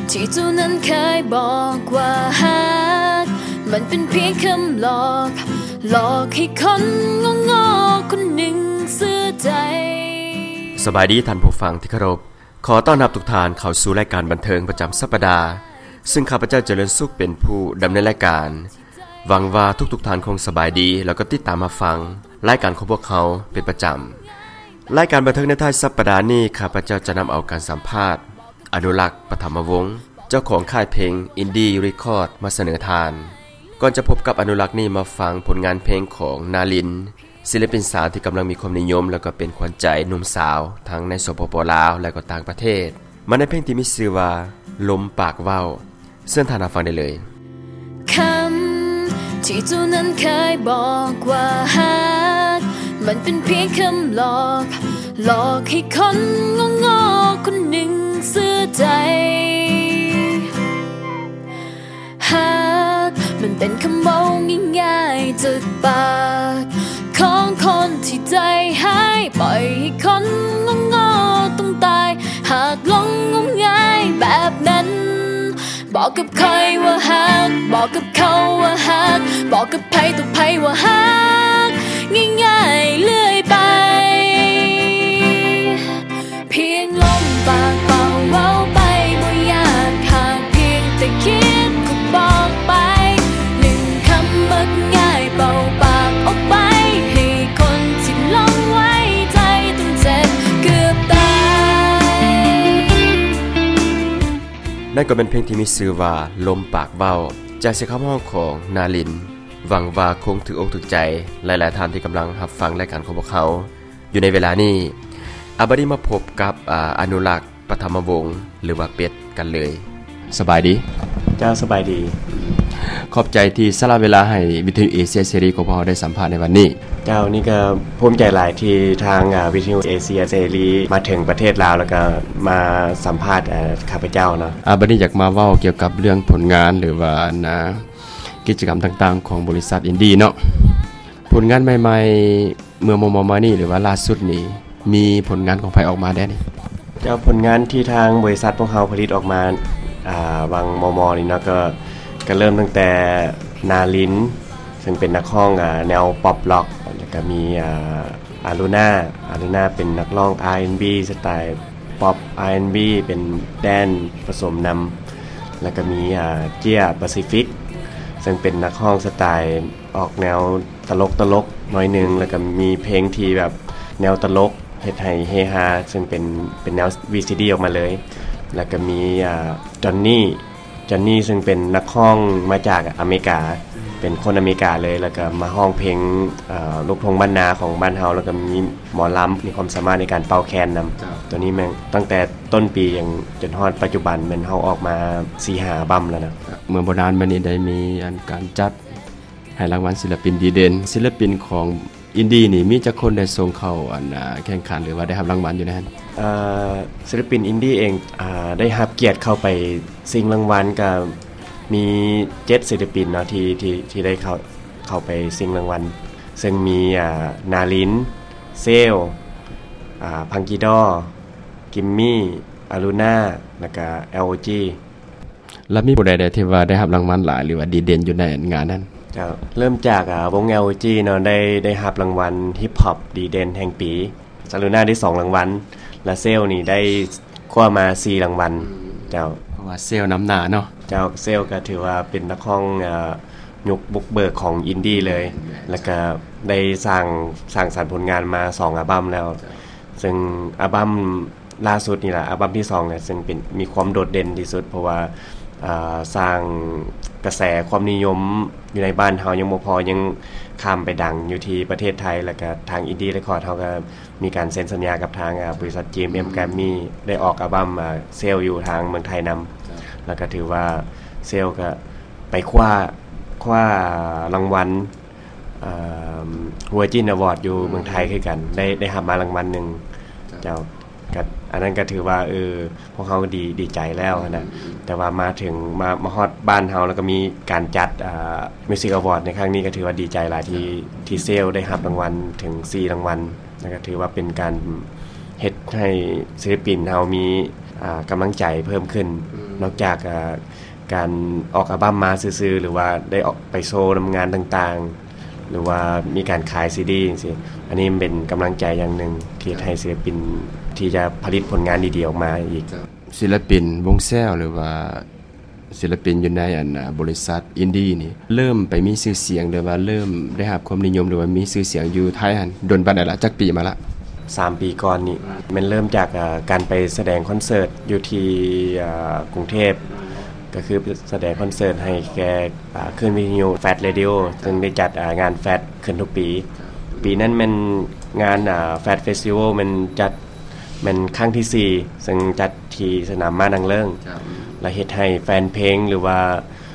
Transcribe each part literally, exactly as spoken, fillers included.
ที่เจ้านั้นเคยบอกว่าฮักมันเป็นเพียงคำหลอกหลอกให้คนงงๆคนหนึ่งเสื่อใจสบายดีท่านผู้ฟังที่เคารพขอต้อนรับทุกท่านเข้าสู่รายการบันเทิงประจำสัปดาห์ซึ่งข้าพเจ้าเจริญสุขเป็นผู้ดำเนินรายการหวังว่าทุกๆท่านคงสบายดีแล้วก็ติดตามมาฟังรายการของพวกเขาเป็นประจำรายการบันเทิงในท้ายสัปดาห์นี้ข้าพเจ้าจะนำเอาการสัมภาษณ์อนุรักษ์ปฐมวงศ์เจ้าของค่ายเพลงอินดี้รีคอร์ดมาเสนอทานก่อนจะพบกับอนุรักษ์นี่มาฟังผลงานเพลงของนาลินศิลปินสาวที่กำลังมีความนิยมแล้วก็เป็นขวัญใจหนุ่มสาวทั้งในสปป.ลาวและก็ต่างประเทศมาในเพลงที่มีชื่อว่าลมปากเว้าเชิญท่านรับฟังได้เลยคำที่เจ้านั้นเคยบอกว่าฮักมันเป็นเพียงคำหลอกหลอกให้คนงงๆคนหนึ่งเสื่อใจฮักมันเป็นคำเว้าง่ายๆจากปากของคนที่ใจหายปล่อยให้คนงงๆต้องตายหากลงงมงายแบบนั้นบอกกับใครว่าฮักบอกกับเขาว่าฮักบอกกับใครต่อใครว่าฮักง่ายๆเลื่อยไปเพียงลมปากเบาเว้าไปบ่อยากหากเพียงแต่คิดก็บอกไปหนึ่งคำมักง่ายเบาปากออกไปให้คนที่ลงไว้ใจต้องเจ็บเกือบตายนั่นก็เป็นเพลงที่มีชื่อว่าลมปากเบ้าจากเสียงคำร้องของนาลินหวังว่าคงถึกอกถึกใจหลายๆท่านที่กำลังรับฟังรายการของพวกเขาอยู่ในเวลานี้อาบดีมาพบกับอ่าอนุรักษ์ปฐมวงศ์หรือว่าเป็ดกันเลยสบายดีเจ้าสบายดีขอบใจที่สละเวลาให้วิทยุเอเชียเสรีของพวกเราได้สัมภาษณ์ในวันนี้เจ้านี่ก็ภูมิใจหลายที่ทางวิทยุเอเชียเสรีมาถึงประเทศลาวแล้วก็มาสัมภาษณ์ข้าพเจ้าเนาะอาบัดนี้อยากมาเว้าเกี่ยวกับเรื่องผลงานหรือว่านะกิจกรรมต่างๆของบริษัทอินดี้เนาะผลงานใหม่ๆเมื่อมอมานี่หรือว่าล่าสุดนี้มีผลงานของไผออกมาได้นี่เจ้าผลงานที่ทางบริษัทพวกเราผลิตออกมาอ่าบางมมนี่เนาะก็ก็เริ่มตั้งแต่นาลินซึ่งเป็นนักร้องอ่าแนวป๊อปร็อกแล้วก็มีอ่าอารูน่าอารูน่าเป็นนักร้อง อาร์ แอนด์ บี สไตล์ป๊อป อาร์ แอนด์ บี เป็นแดนผสมนำแล้วก็มีอ่าเจียแปซิฟิกซึ่งเป็นนักร้องสไตล์ออกแนวตลกตลกหน่อยนึงแล้วก็มีเพลงที่แบบแนวตลกเฮ็ดให้เฮฮาซึ่งเป็นเป็นแนว วี ซี ดี ออกมาเลยแล้วก็มีอ่าจอนนี่จอนนี่ซึ่งเป็นนักร้องมาจากอเมริกาเป็นคนอเมริกาเลยแล้วก็มาร้องเพลงเอ่อลูกทุ่งบ้านนาของบ้านเฮาแล้วก็มีหมอลำมีความสามารถในการเป่าแคนนำตัวนี้แม่งตั้งแต่ต้นปียังจนฮอดปัจจุบันมันเฮาออกมา สี่ห้า อัลบั้มแล้วนะเมื่อโบราณมานี้ได้มีอันการจัดให้รางวัลศิลปินดีเด่นศิลปินของอินดี้นี่มีจักคนได้ส่งเข้าอันแข่งขันหรือว่าได้รับรางวัลอยู่นั่นเอ่อศิลปินอินดี้เองอ่าได้รับเกียรติเข้าไปชิงรางวัลก็มีเจ็ดศิลปินเนาะที่ที่ที่ได้เข้าเข้าไปชิงรางวัลซึ่งมีอ่านาลินเซลอ่าพังกีดอกิมมี่อารูน่าแล้วก็ แอล โอ จีแล้วมีผู้ใดๆที่ว่าได้รับรางวัลหลายหรือว่าดีเด่นอยู่ในงานนั้นจะเริ่มจากอ่าวง แอล โอ จี เนาะได้ได้รับรางวัลฮิปฮอปดีเด่นแห่งปีอารูน่าได้สองรางวัลและเซลนี่ได้คว้ามาสี่รางวัลเจ้าเพราะว่าเซลนำหน้าเนาะเจ้าเซลก็ถือว่าเป็นนักร้องอ่ายุคบุกเบิกของอินดี้เลยแล้วก็ได้สร้างสร้างสรรค์ผลงานมาสองอัลบั้มแล้วซึ่งอัลบั้มล่าสุดนี่แหละอัลบั้มที่สองเนี่ยซึ่งเป็นมีความโดดเด่นที่สุดเพราะว่าอ่าสร้างกระแสความนิยมอยู่ในบ้านเฮายังบ่พอยังข้ามไปดังอยู่ที่ประเทศไทยแล้วก็ทางอินดี้เรคคอร์ดเฮาก็มีการเซ็นสัญญากับทางบริษัท จี เอ็ม เอ็ม Grammy ได้ออกอัลบั้มเซลอยู่ทางเมืองไทยนำแล้วก็ถือว่าเซลก็ไปคว้าคว้ารางวัลเอ่อ Virgin Award อยู่เมืองไทยคือกันได้ได้รับมารางวัลนึงเจ้าก็อันนั้นก็ถือว่าเออพวกเฮาก็ดีดีใจแล้วนะแต่ว่ามาถึงมามาฮอดบ้านเฮาแล้วก็มีการจัดอ่า Music Award ในครั้งนี้ก็ถือว่าดีใจหลายที่ที่เซลได้รับรางวัลถึงสี่รางวัลแล้วก็ถือว่าเป็นการเฮ็ดให้ศิลปินเฮามีอ่ากำลังใจเพิ่มขึ้นนอกจากการออกอัลบั้มมาซื่อๆหรือว่าได้ออกไปโชว์นำงานต่างๆหรือว่ามีการขายซีดีจังซี่อันนี้เป็นกำลังใจอย่างนึงที่ให้ศิลปินที่จะผลิตผลงานดีๆออกมาอีกศิลปินวงแซวหรือว่าศิลปินอยู่ในอันบริษัทอินดี้นี่เริ่มไปมีชื่อเสียงหรือว่าเริ่มได้รับความนิยมหรือว่ามีชื่อเสียงอยู่ไทยหั่นดนปานใดล่ะจักปีมาละสามปีก่อนนี่มันเริ่มจากการไปแสดงคอนเสิร์ตอยู่ที่กรุงเทพก็คือแสดงคอนเสิร์ตให้แก่คลื่นวิทยุ Fat Radio ซึ่งได้จัดงาน Fat ขึ้นทุกปีปีนั้นมันงาน Fat Festival มันจัดมันครั้งที่สี่ซึ่งจัดที่สนามม้านางเลิ้งและเฮ็ดให้แฟนเพลงหรือว่า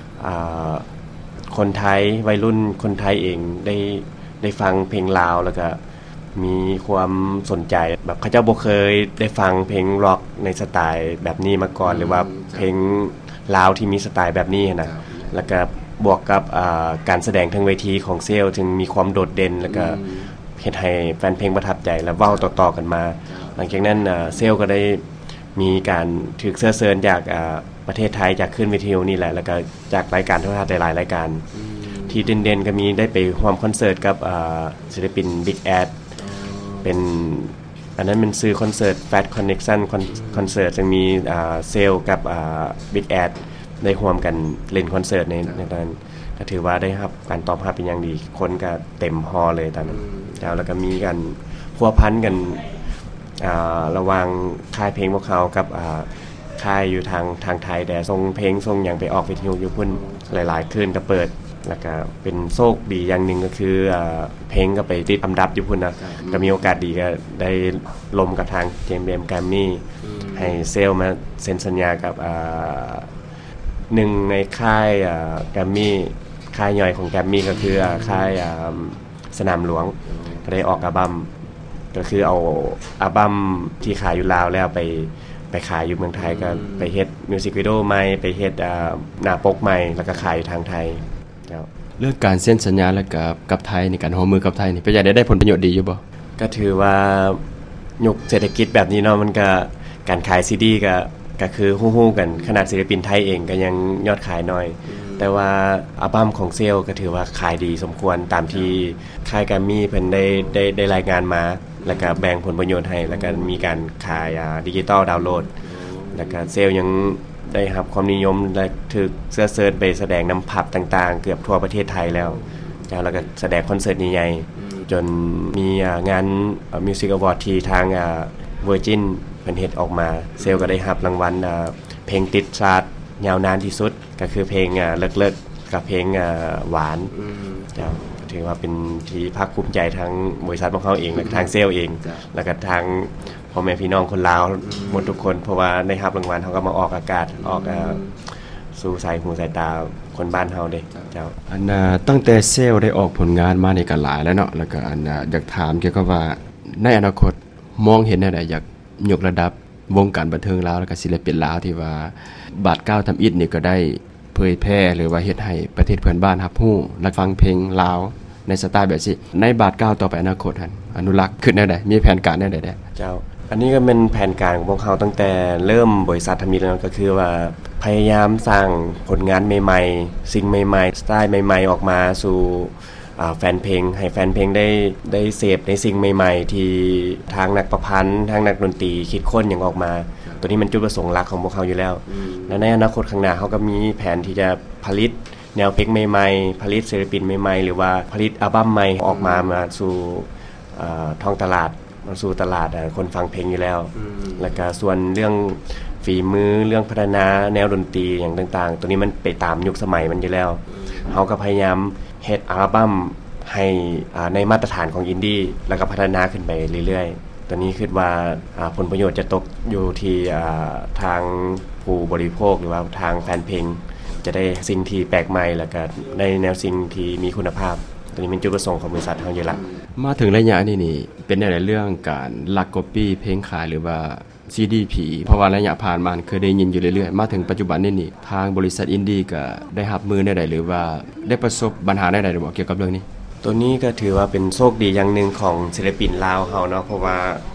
คนไทยวัยรุ่นคนไทยเองได้ได้ฟังเพลงลาวแล้วก็มีความสนใจแบบเขาเจ้าบ่เคยได้ฟังเพลงร็อกในสไตล์แบบนี้มาก่อนหรือว่าเพลงลาวที่มีสไตล์แบบนี้นะแล้วก็บวกกับการแสดงทางเวทีของเซลจึงมีความโดดเด่นแล้วก็เฮ็ดให้แฟนเพลงประทับใจและเว้าต่อๆกันมาหลังจากนั้นเซลก็ได้มีการถูกเชิญเชิญจากประเทศไทยจากคลื่นวิทยุนี่แหละแล้วก็จากรายการโทรทัศน์หลายรายการที่เด่นๆก็มีได้ไปร่วมคอนเสิร์ตกับศิลปิน Big Ad เป็นอันนั้นเป็นซื้อคอนเสิร์ต Fat Connection คอนเสิร์ตจึงมีเซลกับ Big Ad ได้ร่วมกันเล่นคอนเสิร์ตในในตอนนั้นก็ถือว่าได้รับการตอบรับเป็นอย่างดีคนก็เต็มฮอลเลยตอนนั้นแล้วก็มีกันพัวพันกันระหว่างค่ายเพลงพวกเขากับค่ายอยู่ทางทางไทยแต่ส่งเพลงส่งอย่างไปออกวิทยุอยู่พุ่นหลายๆคืนก็เปิดแล้วก็เป็นโชคดีอย่างนึงก็คือเพลงก็ไปติดอันดับอยู่พุ่นนะก็มีโอกาสดีก็ได้ลมกับทางเจมส์เบมแกรมมี่ให้เซลมาเซ็นสัญญากับหนึ่งในค่ายแกรมมี่ค่ายย่อยของแกรมมี่ก็คือค่ายสนามหลวงก็ได้ออกอัลบั้มก็คือเอาอัลบั้มที่ขายอยู่ลาวแล้วไปไปขายอยู่เมืองไทยก็ไปเฮ็ดมิวสิกวิดีโอใหม่ไปเฮ็ดหน้าปกใหม่แล้วก็ขายอยู่ทางไทยแล้วเรื่องการเซ็นสัญญาแล้วกับกับไทยในการร่วมมือกับไทยนี่เป็นจังได๋ได้ผลประโยชน์ดีอยู่บ่ก็ถือว่ายุคเศรษฐกิจแบบนี้เนาะมันก็การขายซีดีก็ก็คือฮู้ๆกันขนาดศิลปินไทยเองก็ยังยอดขายน้อยแต่ว่าอัลบั้มของเซลก็ถือว่าขายดีสมควรตามที่ค่ายแกรมมี่เพิ่นได้ได้ได้รายงานมาแล้วก็แบ่งผลประโยชน์ให้แล้วก็มีการขายดิจิตอลดาวน์โหลดแล้วก็เซลยังได้รับความนิยมและถูกเสื้อเซิร์ชไปแสดงนำผับต่างๆเกือบทั่วประเทศไทยแล้วแล้วก็แสดงคอนเสิร์ตใหญ่ๆจนมีงาน Music Award ที่ทาง Virgin เพิ่นเฮ็ดออกมาเซลก็ได้รับรางวัลเพลงติดชาร์ตยาวนานที่สุดก็คือเพลงเลิกๆกับเพลงหวานจ้ะถือว่าเป็นที่ภาคภูมิใจทั้งบริษัทของเขาเองและทางเซลเองแล้วก็ทางพ่อแม่พี่น้องคนลาวหมดทุกคนเพราะว่าได้รับรางวัลเขาก็มาออกอากาศออกสู่สายหูสายตาคนบ้านเฮาเด้เจ้าอันน่ะตั้งแต่เซลได้ออกผลงานมานี่ก็หลายแล้วเนาะแล้วก็อันน่ะอยากถามเกี่ยวกับว่าในอนาคตมองเห็นแนวใดอยากยกระดับวงการบันเทิงลาวแล้วก็ศิลปินลาวที่ว่าบาทเก้าทำอิฐนี่ก็ได้เผยแพร่หรือว่าเฮ็ดให้ประเทศเพื่อนบ้านรับรู้และฟังเพลงลาวในสไตล์แบบนี้ในบาทเก้าต่อไปอนาคตหั่นอนุรักษ์ขึ้นแนวใดมีแผนการแนวใดแด้เจ้าอันนี้ก็เป็นแผนการของพวกเขาตั้งแต่เริ่มบริษัททมิตแล้วก็คือว่าพยายามสร้างผลงานใหม่ๆสิ่งใหม่ๆสไตล์ใหม่ๆออกมาสู่แฟนเพลงให้แฟนเพลงได้ได้เสพในสิ่งใหม่ๆที่ทางนักประพันธ์ทางนักดนตรีคิดค้นอย่างออกมาตัวนี้มันจุดประสงค์หลักของพวกเขาอยู่แล้วและในอนาคตข้างหน้าเขาก็มีแผนที่จะผลิตแนวเพลงใหม่ๆผลิตศิลปินใหม่ๆหรือว่าผลิตอัลบั้มใหม่ออกมามาสู่ท้องตลาดมาสู่ตลาดคนฟังเพลงอยู่แล้วแล้วก็ส่วนเรื่องฝีมือเรื่องพัฒนาแนวดนตรีอย่างต่างๆตัวนี้มันไปตามยุคสมัยมันอยู่แล้วเขาก็พยายามเฮ็ดอัลบั้มให้ในมาตรฐานของอินดี้แล้วก็พัฒนาขึ้นไปเรื่อยๆตัวนี้คิดว่าผลประโยชน์จะตกอยู่ที่ทางผู้บริโภคหรือว่าทางแฟนเพลงจะได้สิ่งที่แปลกใหม่แล้วก็ได้แนวสิ่งที่มีคุณภาพตัวนี้เป็นจุดประสงค์ของบริษัทเฮาอยู่ละมาถึงระยะนี้นี่เป็นในเรื่องการลักก๊อปปี้เพลงขายหรือว่า ซี ดี พี เพราะว่าระยะผ่านมาเคยได้ยินอยู่เรื่อยๆมาถึงปัจจุบันนี้นี่ทางบริษัทอินดี้ก็ได้รับมือได้ใดหรือว่าได้ประสบปัญหาได้ใดบ่เกี่ยวกับเรื่องนี้ตัวนี้ก็ถือว่าเป็นโชคดีอย่างนึงของศิลปินลาวเฮาเนาะเพราะว่า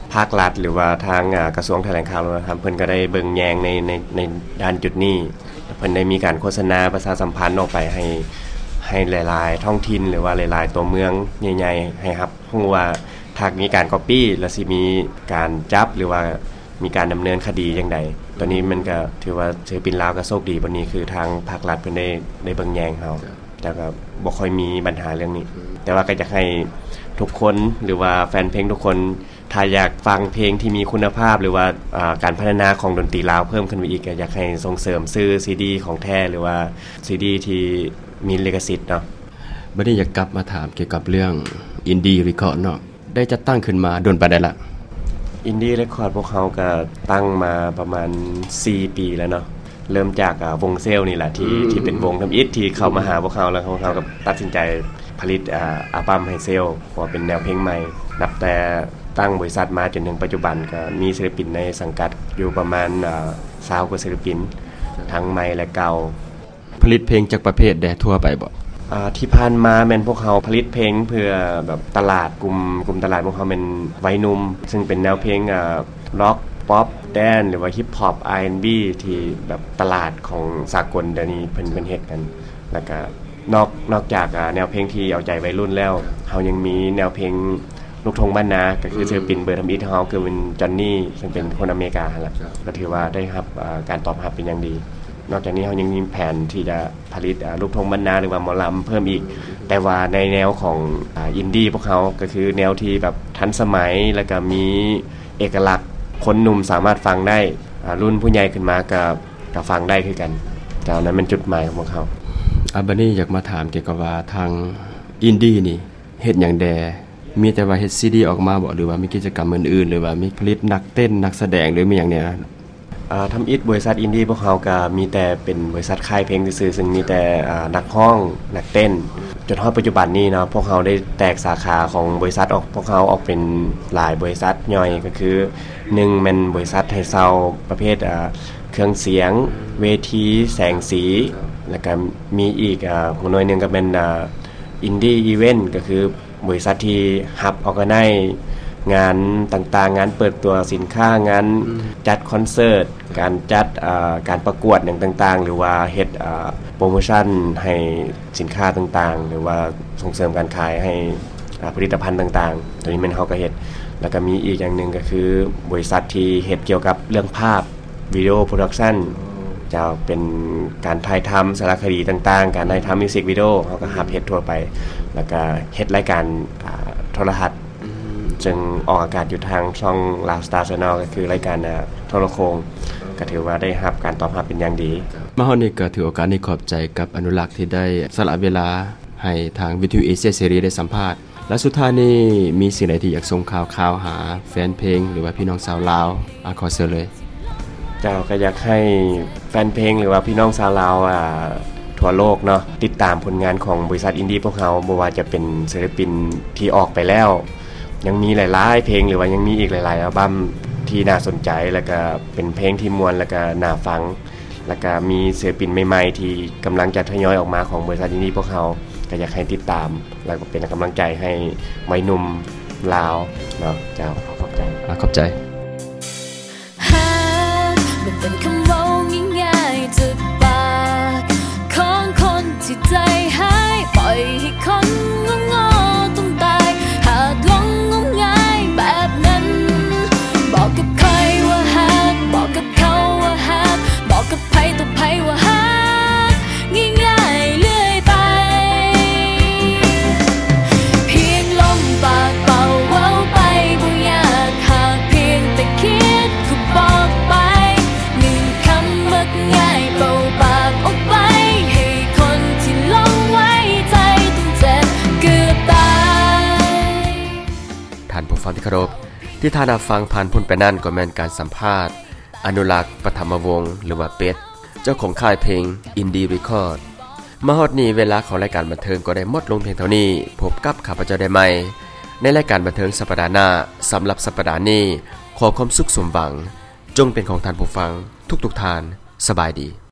ภาครัฐหรือว่าทางกระทรวงแถลงข่าววัฒนธรรมเพิ่นก็ได้เบิ่งแยงในในในด้านจุดนี้เพิ่นได้มีการโฆษณาประชาสัมพันธ์ออกไปให้ให้หลายๆท้องถิ่นหรือว่าหลายๆตัวเมืองใหญ่ๆให้ครับฮู้ว่าถ้ามีการก๊อปปี้แล้วสิมีการจับหรือว่ามีการดำเนินคดีจังได๋ตัวนี้มันก็ถือว่าศิลปินลาวก็โชคดีบัดนี้คือทางภาครัฐเพิ่นได้ได้เบิ่งแยงเฮาแต่ก็บ่ค่อยมีปัญหาเรื่องนี้แต่ว่าก็อยากให้ทุกคนหรือว่าแฟนเพลงทุกคนถ้าอยากฟังเพลงที่มีคุณภาพหรือว่าการพัฒนาของดนตรีลาวเพิ่มขึ้นไปอีกก็อยากให้ส่งเสริมซื้อ ซี ดี ของแท้หรือว่า ซี ดี ที่มีลิขสิทธิ์เนาะบัดนี้อยากกลับมาถามเกี่ยวกับเรื่อง Indie Record เนาะได้จัดตั้งขึ้นมาโดนปานใดล่ะ Indie Record พวกเขาก็ตั้งมาประมาณสี่ปีแล้วเนาะเริ่มจากวงเซลนี่แหละที่ที่เป็นวงทำอิฐที่เข้ามาหาพวกเขาแล้วพวกเขาก็ตัดสินใจผลิตอ่าอัลบั้มให้เซลเพราะเป็นแนวเพลงใหม่นับแต่ตั้งบริษัทมาจนถึงปัจจุบันก็มีศิลปินในสังกัดอยู่ประมาณอ่ายี่สิบกว่าศิลปินทั้งใหม่และเก่าผลิตเพลงจากประเภทใดทั่วไปบ่อ่าที่ผ่านมาแม่นพวกเขาผลิตเพลงเพื่อแบบตลาดกลุ่มกลุ่มตลาดพวกเขาเป็นวัยหนุ่มซึ่งเป็นแนวเพลงอ่าร็อกป๊อปแดนหรือว่าฮิปฮอป อาร์ แอนด์ บี ที่แบบตลาดของสากลเดี๋ยวนี้เพิ่นเพิ่นเฮ็ดกันแล้วก็นอกนอกจากแนวเพลงที่เอาใจวัยรุ่นแล้วเฮายังมีแนวเพลงลูกทุ่งบ้านนาก็คือศิลปินเบอร์ทำอิฐเฮาคือเป็นจอนนี่ซึ่งเป็นคนอเมริกาหั่นล่ะก็ถือว่าได้รับการตอบรับเป็นอย่างดีนอกจากนี้เฮายังมีแผนที่จะผลิตลูกทุ่งบ้านนาหรือว่าหมอลำเพิ่มอีกแต่ว่าในแนวของอินดี้พวกเขาก็คือแนวที่แบบทันสมัยแล้วก็มีเอกลักษณ์คนหนุ่มสามารถฟังได้รุ่นผู้ใหญ่ขึ้นมาก็ก็ฟังได้คือกันแต่นั้นเป็นจุดหมายของพวกเขาอ่ะบัดนี้อยากมาถามเกี่ยวกับว่าทางอินดี้นี่เฮ็ดหยังแดมีแต่ว่าเฮ็ด ซี ดี ออกมาบ่หรือว่ามีกิจกรรมอื่นๆหรือว่ามีผลิตนักเต้นนักแสดงหรือมีหยังเนี่ยอ่าทำอิฐบริษัทอินดี้พวกเขาก็มีแต่เป็นบริษัทค่ายเพลงซื่อๆซึ่งมีแต่อ่านักร้องนักเต้นจนฮอดปัจจุบันนี้เนาะพวกเขาได้แตกสาขาของบริษัทออกพวกเขาออกเป็นหลายบริษัทย่อยก็คือหนึ่งแม่นบริษัทให้เซาประเภทอ่าเครื่องเสียงเวทีแสงสีแล้วก็มีอีกอ่าหน่วยนึงก็เป็นอ่าอินดี้อีเวนต์ก็คือบริษัทที่รับออร์แกไนซ์งานต่างๆงานเปิดตัวสินค้างานจัดคอนเสิร์ตการจัดอ่าการประกวดอย่างต่างๆหรือว่าเฮ็ดอ่าโปรโมชั่นให้สินค้าต่างๆหรือว่าส่งเสริมการขายให้อ่าผลิตภัณฑ์ต่างๆตัวนี้มันเฮาก็เฮ็ดแล้วก็มีอีกอย่างนึงก็คือบริษัทที่เฮ็ดเกี่ยวกับเรื่องภาพวิดีโอโปรดักชั่นจะเป็นการถ่ายทำสารคดีต่างๆการถ่ายทำมิวสิกวิดีโอเฮาก็รับเฮ็ดทั่วไปแล้วก็เฮ็ดรายการอ่าโทรทัศน์จึงออกอากาศอยู่ทางช่อง Loud Star Channel ก็คือรายการโทรโข่งก็ถือว่าได้รับการตอบรับเป็นอย่างดีมาฮอดนี้ก็ถือโอกาสนี้ขอบใจกับอนุรักษ์ที่ได้สละเวลาให้ทางวิทยุเอเชียเสรีได้สัมภาษณ์และสุดท้ายนี้มีสิ่งใดที่อยากส่งข่าวข่าวหาแฟนเพลงหรือว่าพี่น้องชาวลาวอ่ะขอเชิญเลยเจ้าก็อยากให้แฟนเพลงหรือว่าพี่น้องชาวลาวอ่าทั่วโลกเนาะติดตามผลงานของบริษัทอินดี้พวกเขาบ่ว่าจะเป็นศิลปินที่ออกไปแล้วยังมีหลายๆเพลงหรือว่ายังมีอีกหลายๆอัลบั้มที่น่าสนใจแล้วก็เป็นเพลงที่ม่วนแล้วก็น่าฟังแล้วก็มีศิลปินใหม่ๆที่กำลังจะทยอยออกมาของบริษัทอินดี้พวกเขาก็อยากให้ติดตามแล้วก็เป็นกำลังใจให้วัยหนุ่มลาวเนาะเจ้าขอบใจขอบใจมันเป็นคำเว้าง่ายๆจากปากของคนที่ใจหายปล่อยให้คนงอๆต้องตายหากลงงมงายแบบนั้นบอกกับใครว่าฮักบอกกับเขาว่าฮักบอกกับใครต่อใครว่าฮักง่ายๆเรื่อยไปเพียงลมปากเป่าเว้าไปบ่อยากหากเพียงแต่คิดก็บอกไปง่ายเบาปากออกไปให้คนที่ลงไว้ใจต้องเจ็บเกือบตายท่านผู้ฟังที่เคารพที่ท่านรับฟังผ่านพ้นไปนั่นก็แม่นการสัมภาษณ์อนุรักษ์ปฐมวงศ์หรือว่าเป็ดเจ้าของค่ายเพลง Indie Record มาฮอดนี้เวลาของรายการบันเทิงก็ได้หมดลงเพียงเท่านี้พบกับข้าพเจ้าได้ใหม่ในรายการบันเทิงสัปดาห์หน้าสำหรับสัปดาห์นี้ขอความสุขสมหวังจงเป็นของท่านผู้ฟังทุกๆท่านสบายดี